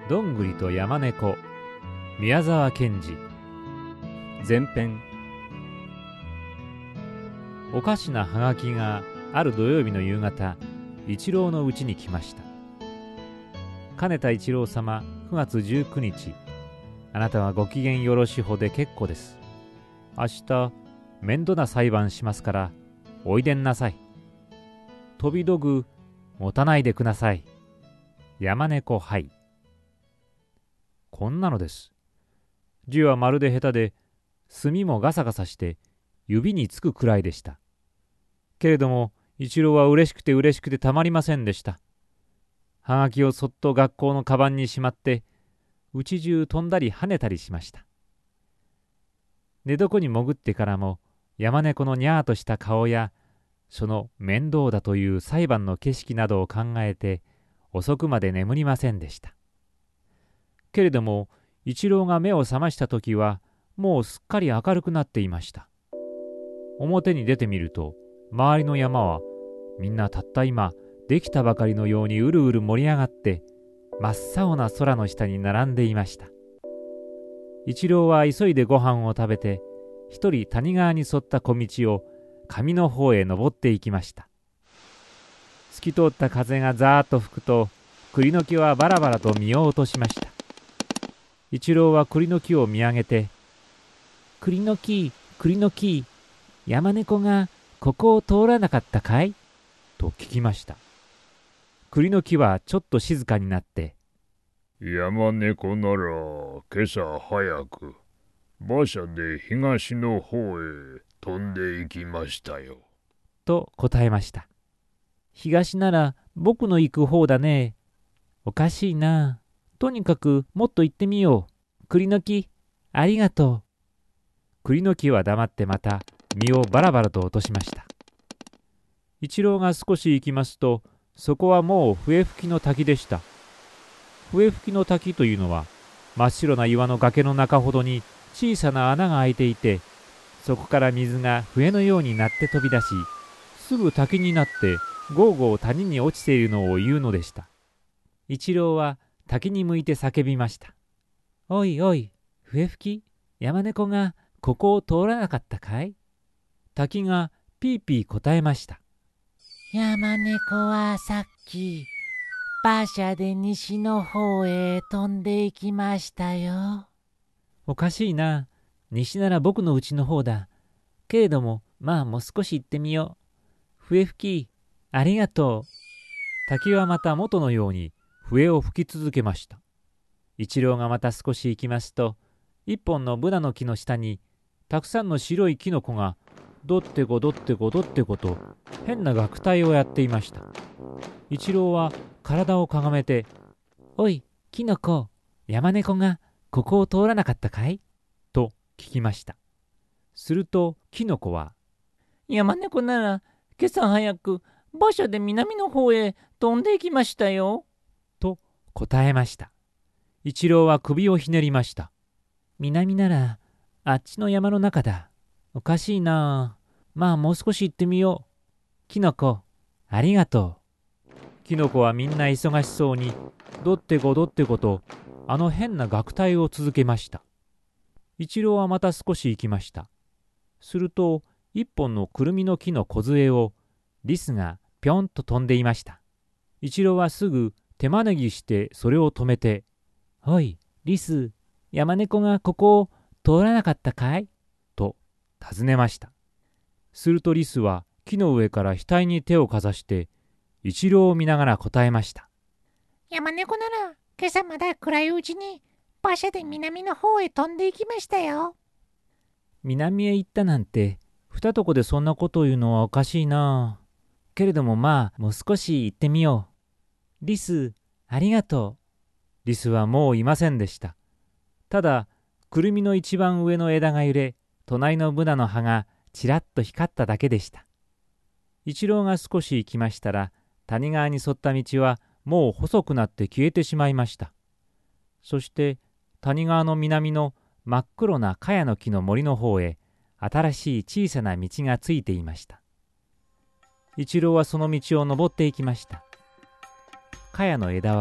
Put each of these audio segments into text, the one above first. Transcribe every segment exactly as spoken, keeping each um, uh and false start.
どんぐりと山猫、宮沢賢治。前編。おかしなはがきがある土曜日の夕方、一郎のうちに来ました。金田一郎様、くがつじゅうくにち、あなたはご機嫌よろしほで結構です。明日面倒な裁判しますからおいでんなさい。飛び道具持たないでください。山猫はい。こんなのです。字はまるで下手で、墨もガサガサして指につくくらいでした。けれども一郎は嬉しくて嬉しくてたまりませんでした。はがきをそっと学校のカバンにしまって、家中飛んだり跳ねたりしました。寝床に潜ってからも山猫のにゃーとした顔や、その面倒だという裁判の景色などを考えて遅くまで眠りませんでした。けれども一郎が目を覚ました時はもうすっかり明るくなっていました。表に出てみると周りの山はみんなたった今できたばかりのようにうるうる盛り上がって真っ青な空の下に並んでいました。一郎は急いでご飯を食べて一人谷川に沿った小道を上の方へ登っていきました。透き通った風がざーっと吹くと栗の木はバラバラと実を落としました。一郎は栗の木を見上げて、栗の木、栗の木、山猫がここを通らなかったかいと聞きました。栗の木はちょっと静かになって、 山猫なら今朝早く馬車で東の方へ飛んで行きましたよと答えました。東なら僕の行く方だね。おかしいな。とにかくもっと行ってみよう。栗の木、ありがとう。栗の木は黙ってまた実をバラバラと落としました。一郎が少し行きますと、そこはもう笛吹きの滝でした。笛吹きの滝というのは真っ白な岩の崖の中ほどに小さな穴が開いていて、そこから水が笛のようになって飛び出し、すぐ滝になってゴーゴー谷に落ちているのを言うのでした。一郎は滝に向いて叫びました。おいおい、笛吹き、山猫がここを通らなかったかい？滝がピーピー答えました。 山猫はさっき馬車で西の方へ飛んで行きましたよ。 おかしいな。西なら僕の家の方だ。けれどもまあもう少し行ってみよう。笛吹き、ありがとう。滝はまた元のように笛を吹き続けました。一郎がまた少し行きますと、一本のブナの木の下にたくさんの白いキノコがどってごどってごどってごと変な楽隊をやっていました。一郎は体をかがめて、おいキノコ、山猫がここを通らなかったかいと聞きました。するとキノコは、 山猫なら今朝早く馬車で南の方へ飛んで行きましたよと答えました。一郎は首をひねりました。南ならあっちの山の中だ。おかしいな。まあもう少し行ってみよう。キノコ、ありがとう。キノコはみんな忙しそうにどってごどってごとあの変な楽隊を続けました。一郎はまた少し行きました。すると一本のくるみの木の梢をリスがぴょんと飛んでいました。一郎はすぐ手招きしてそれを止めて、おいリス、山猫がここを通らなかったかいと尋ねました。するとリスは木の上から額に手をかざして一郎を見ながら答えました。 山猫なら今朝まだ暗いうちに馬車で南の方へ飛んで行きましたよ。 南へ行ったなんて二とこでそんなことを言うのはおかしいな。けれどもまあもう少し行ってみよう。リス、ありがとう。リスはもういませんでした。ただくるみの一番上の枝が揺れ、隣のブナの葉がちらっと光っただけでした。一郎が少し行きましたら、谷川に沿った道はもう細くなって消えてしまいました。そして谷川の南の真っ黒な茅の木の森の方へ新しい小さな道がついていました。一郎はその道を登っていきました。茅の枝は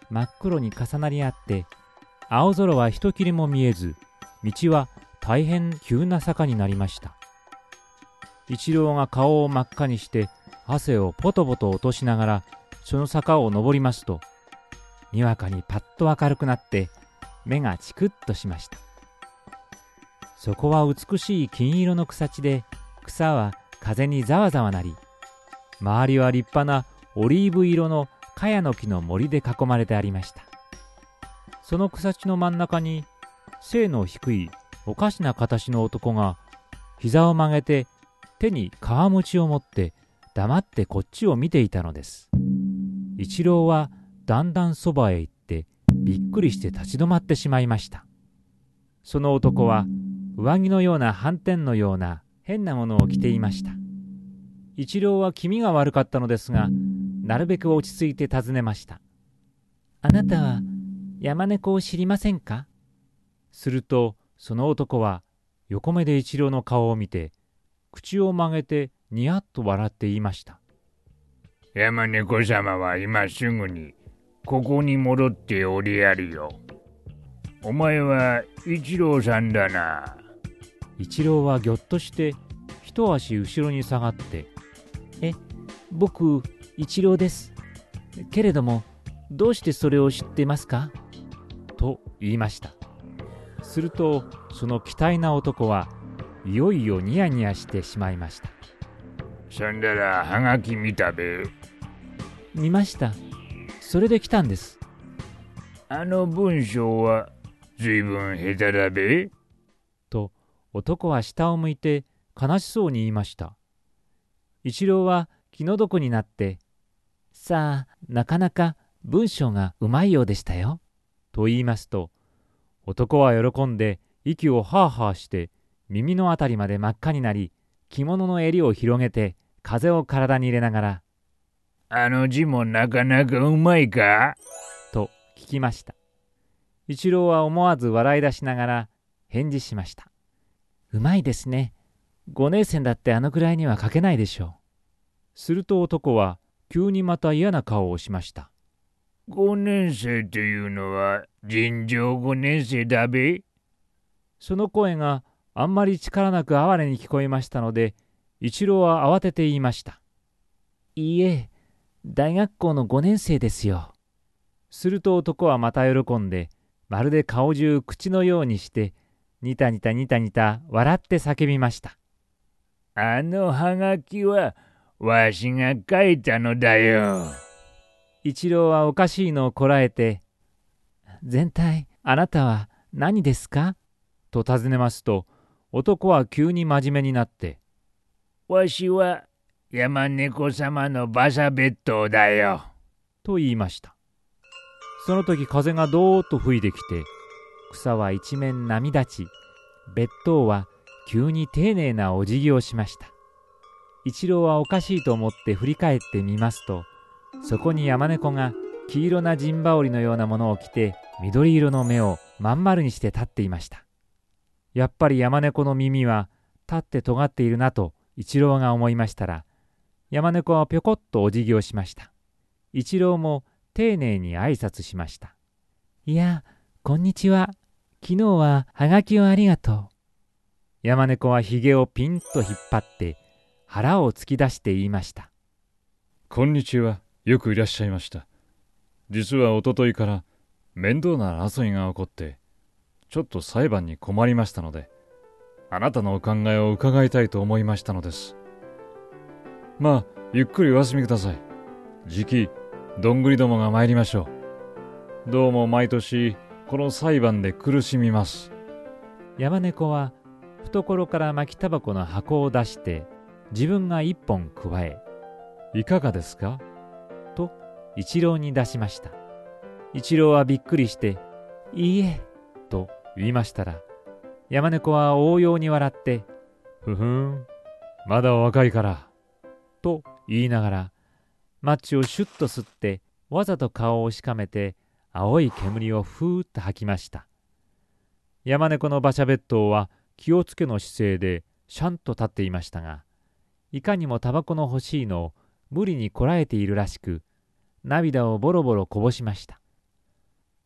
真っ黒に重なり合って、青空は一切れも見えず、道は大変急な坂になりました。一郎が顔を真っ赤にして汗をポトポト落としながらその坂を登りますと、にわかにパッと明るくなって目がチクッとしました。そこは美しい金色の草地で、草は風にざわざわなり、周りは立派なオリーブ色の茅の木の森で囲まれてありました。その草地の真ん中に背の低いおかしな形の男が膝を曲げて手に皮餅を持って黙ってこっちを見ていたのです。一郎はだんだんそばへ行ってびっくりして立ち止まってしまいました。その男は上着のような斑点のような変なものを着ていました。一郎は気味が悪かったのですが、なるべく落ち着いて尋ねました。あなたは山猫を知りませんか？するとその男は横目で一郎の顔を見て、口を曲げてにやっと笑って言いました。 山猫様は今すぐにここに戻っておりやるよ。お前は一郎さんだな。 一郎はぎょっとして一足後ろに下がって、え、僕一郎です。けれどもどうしてそれを知ってますか？と言いました。するとその期待な男はいよいよニヤニヤしてしまいました。 そんだらはがき見たべ。 見ました。それで来たんです。 あの文章はずいぶん下手だべ。 と男は下を向いて悲しそうに言いました。一郎は気の毒になって、さあなかなか文章がうまいようでしたよと言いますと、男は喜んで息をハーハーして耳のあたりまで真っ赤になり、着物の襟を広げて風を体に入れながら、 あの字もなかなかうまいかと聞きました。一郎は思わず笑い出しながら返事しました。うまいですね。五年生だってあのくらいには書けないでしょう。すると男は急にまた嫌な顔をしました。 五年生というのは尋常五年生だべ。 その声があんまり力なく哀れに聞こえましたので、一郎は慌てて言いました。いいえ、大学校のごねん生ですよ。すると男はまた喜んで、まるで顔中口のようにして、ニタニタニタニタ笑って叫びました。 あのはがきはわしが書いたのだよ。 一郎はおかしいのをこらえて、全体あなたは何ですかと尋ねますと、男は急に真面目になって、 わしは山猫様の馬車別当だよと言いました。その時風がどーっと吹いてきて、草は一面波立ち、別当は急に丁寧なお辞儀をしました。一郎はおかしいと思って振り返ってみますと、そこに山猫が黄色な陣羽織のようなものを着て、緑色の目をまん丸にして立っていました。やっぱり山猫の耳は立って尖っているなと一郎が思いましたら、山猫はぴょこっとお辞儀をしました。一郎も丁寧に挨拶しました。いや、こんにちは。昨日ははがきをありがとう。山猫はひげをピンと引っ張って腹を突き出して言いました。 こんにちは。よくいらっしゃいました。実はおとといから面倒な争いが起こって、ちょっと裁判に困りましたので、あなたのお考えを伺いたいと思いましたのです。まあ、ゆっくりお休みください。じき、どんぐりどもが参りましょう。どうも毎年、この裁判で苦しみます。 山猫は、懐から巻きタバコの箱を出して、自分が一本くわえ、いかがですかと一郎に出しました。一郎はびっくりして、いいえ、と言いましたら、山猫は応用に笑って、 ふふん、まだお若いから、 と言いながら、マッチをシュッと吸って、わざと顔をしかめて、青い煙をふーっと吐きました。山猫の馬車別当は気をつけの姿勢でシャンと立っていましたが、いかにもタバコの欲しいのを無理にこらえているらしく、涙をボロボロこぼしました。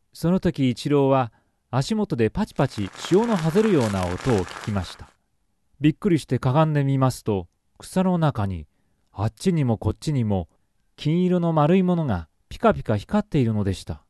その時一郎は足元でパチパチ潮のはぜるような音を聞きました。びっくりしてかがんでみますと、草の中にあっちにもこっちにも金色の丸いものがピカピカ光っているのでした。